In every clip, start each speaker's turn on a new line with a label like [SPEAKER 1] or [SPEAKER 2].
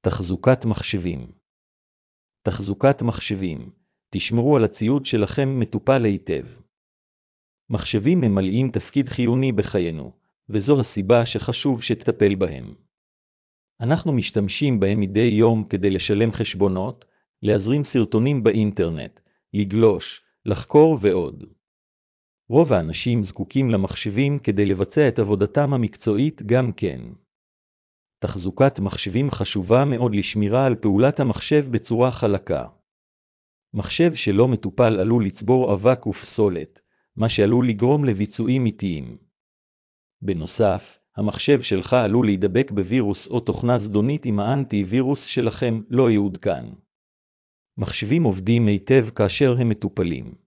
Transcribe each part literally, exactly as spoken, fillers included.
[SPEAKER 1] תחזוקת מחשבים. תחזוקת מחשבים. תשמרו על הציוד שלכם מטופל היטב. מחשבים ממלאים תפקיד חיוני בחיינו, וזו הסיבה שחשוב שתטפל בהם. אנחנו משתמשים בהם מדי יום כדי לשלם חשבונות, להזרים סרטונים באינטרנט, לגלוש, לחקור ועוד. רוב האנשים זקוקים למחשבים כדי לבצע את עבודתם המקצועית גם כן. תחזוקת מחשבים חשובה מאוד לשמירה על פעולת המחשב בצורה חלקה. מחשב שלא מטופל עלול לצבור אבק ופסולת, מה שעלול לגרום לביצועים איטיים. בנוסף, המחשב שלך עלול להידבק בווירוס או תוכנה זדונית אם האנטי-וירוס שלכם לא יעודכן. מחשבים עובדים היטב כאשר הם מטופלים.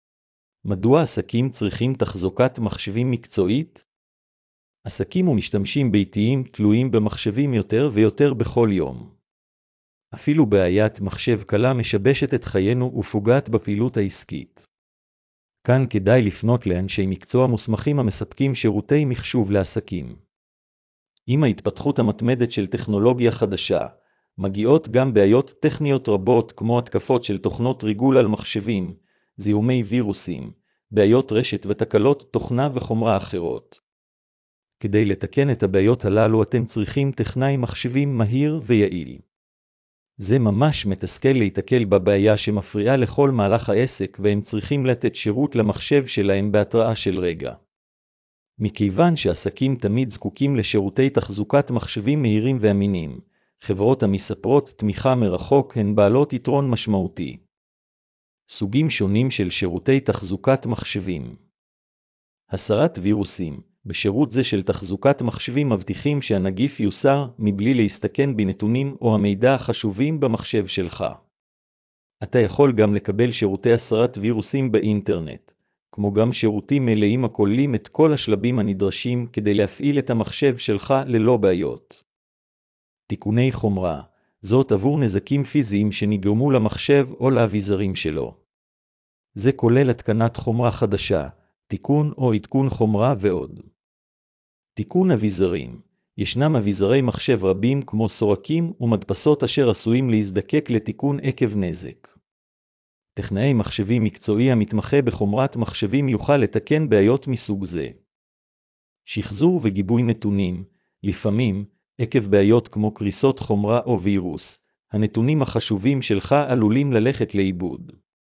[SPEAKER 1] מדוע עסקים צריכים תחזוקת מחשבים מקצועית? עסקים ומשתמשים ביתיים תלויים במחשבים יותר ויותר בכל יום. אפילו בעיית מחשב קלה משבשת את חיינו ופוגעת בפעילות העסקית. כאן כדאי לפנות לאנשי מקצוע מוסמכים המספקים שירותי מחשוב לעסקים. עם ההתפתחות המתמדת של טכנולוגיה חדשה, מגיעות גם בעיות טכניות רבות כמו התקפות של תוכנות ריגול על מחשבים, זיהומי וירוסים, בעיות רשת ותקלות תוכנה וחומרה אחרות. כדי לתקן את הבעיות הללו אתם צריכים טכנאי מחשבים מהיר ויעיל. זה ממש מתסכל להתקל בבעיה שמפריעה לכל מהלך העסק והם צריכים לתת שירות למחשב שלהם בהתראה של רגע. מכיוון שעסקים תמיד זקוקים לשירותי תחזוקת מחשבים מהירים ואמינים, חברות המספרות תמיכה מרחוק הן בעלות יתרון משמעותי. סוגים שונים של שירותי תחזוקת מחשבים. הסרת וירוסים. בשירות זה של תחזוקת מחשבים מבטיחים שהנגיף יוסר מבלי להסתכן בנתונים או המידע החשובים במחשב שלך. אתה יכול גם לקבל שירותי הסרת וירוסים באינטרנט, כמו גם שירותים מלאים הכוללים את כל השלבים הנדרשים כדי להפעיל את המחשב שלך ללא בעיות. תיקוני חומרה, זאת עבור נזקים פיזיים שנגרמו למחשב או לאביזרים שלו. זה כולל התקנת חומרה חדשה, תיקון או עדכון חומרה ועוד. תיקון אביזרים. ישנם אביזרי מחשב רבים כמו סורקים ומדפסות אשר עשויים להזדקק לתיקון עקב נזק. טכנאי מחשבים מקצועי המתמחה בחומרת מחשבים יוכל לתקן בעיות מסוג זה. שחזור וגיבוי נתונים. לפעמים, עקב בעיות כמו קריסות חומרה או וירוס, הנתונים החשובים שלך עלולים ללכת לאיבוד.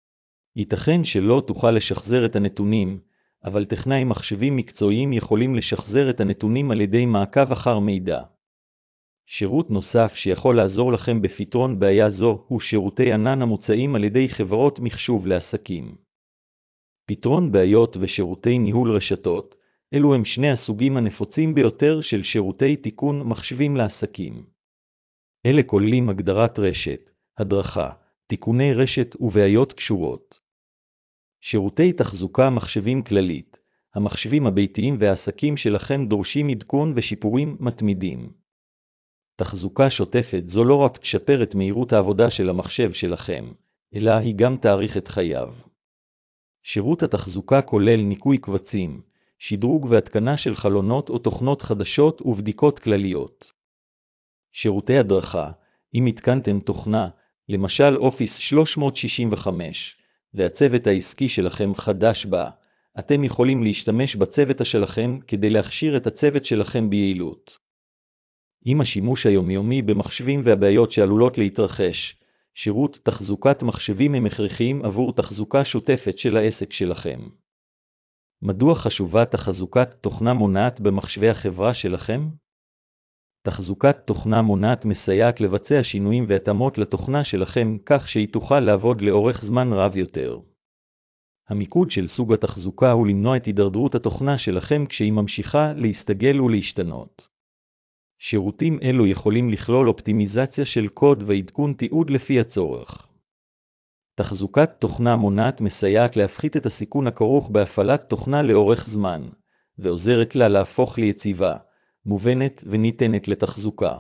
[SPEAKER 1] ייתכן שלא תוכל לשחזר את הנתונים, אבל טכנאי מחשבים מקצועיים יכולים לשחזר את הנתונים על ידי מעקב אחר מידע. שירות נוסף שיכול לעזור לכם בפתרון בעיה זו הוא שירותי ענן המוצעים על ידי חברות מחשוב לעסקים. פתרון בעיות ושירותי ניהול רשתות, אלו הם שני הסוגים הנפוצים ביותר של שירותי תיקון מחשבים לעסקים. אלה כוללים הגדרת רשת, הדרכה, תיקוני רשת ובעיות קשורות. שירותי תחזוקה מחשבים כללית. המחשבים הביתיים והעסקים שלכם דורשים עדכון ושיפורים מתמידים. תחזוקה שוטפת זו לא רק תשפר את מהירות העבודה של המחשב שלכם, אלא היא גם תאריך את חייו. שירות התחזוקה כולל ניקוי קבצים, שדרוג והתקנה של חלונות או תוכנות חדשות ובדיקות כלליות. שירותי הדרכה. אם התקנתם תוכנה, למשל אופיס שלוש מאות שישים וחמש, והצוות העסקי שלכם חדש בה, אתם יכולים להשתמש בצוות שלכם כדי להכשיר את הצוות שלכם ביעילות. עם השימוש היומיומי במחשבים והבעיות שעלולות להתרחש, שירות תחזוקת מחשבים הם הכרחיים עבור תחזוקה שוטפת של העסק שלכם. מדוע חשובה תחזוקת תוכנה מונעת במחשבי החברה שלכם? תחזוקת תוכנה מונעת מסייעת לבצע שינויים והתאמות לתוכנה שלכם כך שהיא תוכל לעבוד לאורך זמן רב יותר. המיקוד של סוג התחזוקה הוא למנוע את הידרדרות התוכנה שלכם כשהיא ממשיכה להסתגל ולהשתנות. שירותים אלו יכולים לכלול אופטימיזציה של קוד ועדכון תיעוד לפי הצורך. תחזוקת תוכנה מונעת מסייעת להפחית את הסיכון הכרוך בהפעלת תוכנה לאורך זמן, ועוזרת לה להפוך ליציבה, מובנת וניתנת לתחזוקה.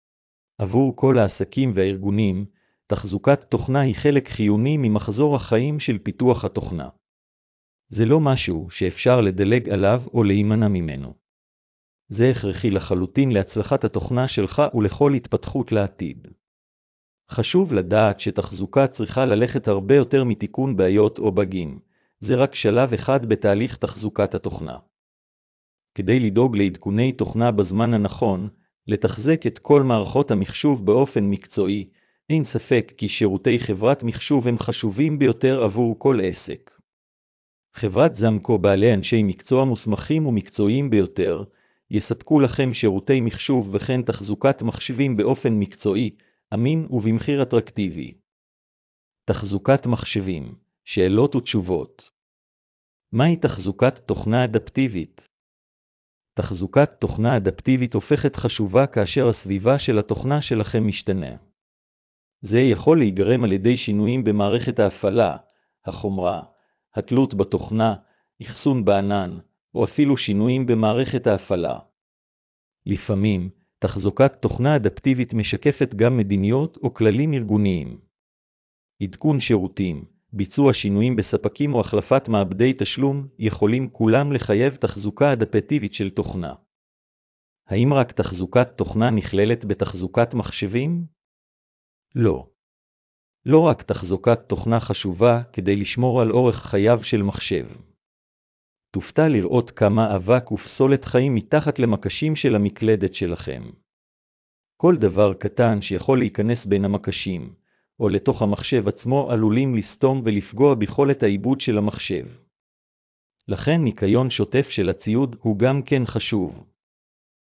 [SPEAKER 1] עבור כל העסקים והארגונים, תחזוקת תוכנה היא חלק חיוני ממחזור החיים של פיתוח התוכנה. זה לא משהו שאפשר לדלג עליו או להימנע ממנו. זה הכרחי לחלוטין להצלחת התוכנה שלך ולכל התפתחות לעתיד. חשוב לדעת שתחזוקה צריכה ללכת הרבה יותר מתיקון בעיות או בגים. זה רק שלב אחד בתהליך תחזוקת התוכנה. כדי לדאוג לעדכוני תוכנה בזמן הנכון, לתחזק את כל מערכות המחשוב באופן מקצועי, אין ספק כי שירותי חברת מחשוב הם חשובים ביותר עבור כל עסק. חברת זמקו בעלי אנשי מקצוע מוסמכים ומקצועיים ביותר, יספקו לכם שירותי מחשוב וכן תחזוקת מחשבים באופן מקצועי, אמין ובמחיר אטרקטיבי. תחזוקת מחשבים, שאלות ותשובות. מהי תחזוקת תוכנה אדפטיבית? תחזוקת תוכנה אדפטיבית הופכת חשובה כאשר הסביבה של התוכנה שלכם משתנה. זה יכול להיגרם על ידי שינויים במערכת ההפעלה, החומרה, התלות בתוכנה, אחסון בענן, או אפילו שינויים במערכת ההפעלה. לפעמים, תחזוקת תוכנה אדפטיבית משקפת גם מדיניות או כללים ארגוניים. עדכון שירותים, ביצוע שינויים בספקים או החלפת מעבדי תשלום יכולים כולם לחייב תחזוקה אדפטיבית של תוכנה. האם רק תחזוקת תוכנה נכללת בתחזוקת מחשבים? לא. לא רק תחזוקת תוכנה חשובה כדי לשמור על אורך חייו של מחשב. תופתע לראות כמה אבק ופסולת חיים מתחת למקשים של המקלדת שלכם. כל דבר קטן שיכול להיכנס בין המקשים, או לתוך המחשב עצמו עלולים לסתום ולפגוע ביכולת העיבוד של המחשב. לכן ניקיון שוטף של הציוד הוא גם כן חשוב.